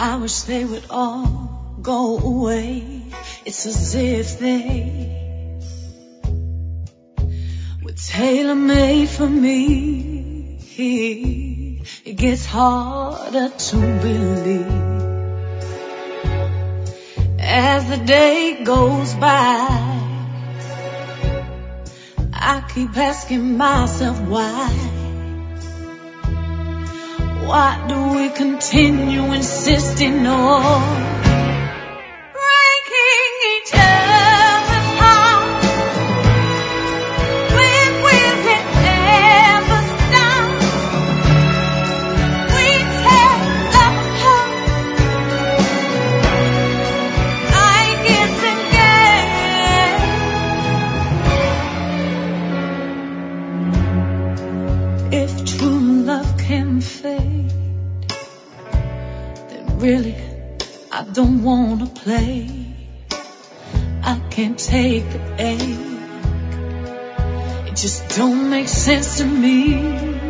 I wish they would all go away. It's as if they were tailor-made for me. It gets harder to believe as the day goes by. I keep asking myself why. Why do we continue insisting on breaking each other's hearts? When will it ever stop? We tear love apart like it's a game. If true love can fade, really, I don't wanna play. I can't take the ache. It just don't make sense to me.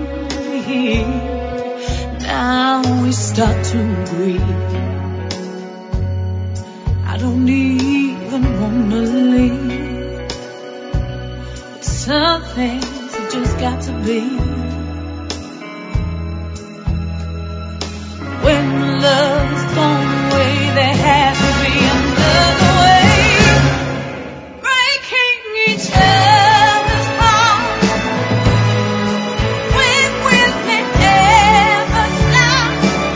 Now we start to breathe. I don't even wanna leave, but some things have just got to be. When love is gone away, there has to be another way. Breaking each other's hearts. When will it ever stop?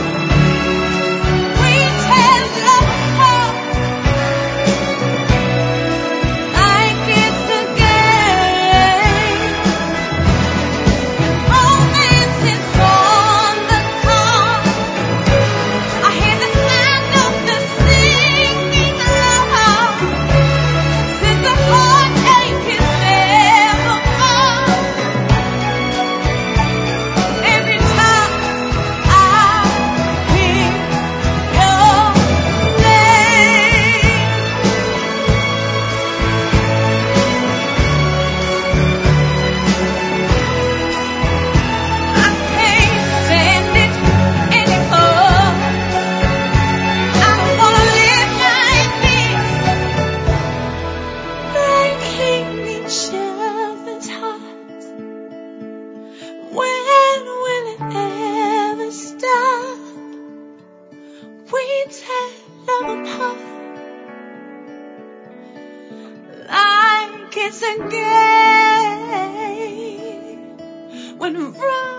We tear love apart like it's a game. Romance is on the card. I hear the sound of the singing loud. Since the heartache is never gone. Every time I hear your name, I can't stand it anymore. I don't wanna live like this, breaking each other's hearts. When will it ever stop? We tear love apart like it's a game. When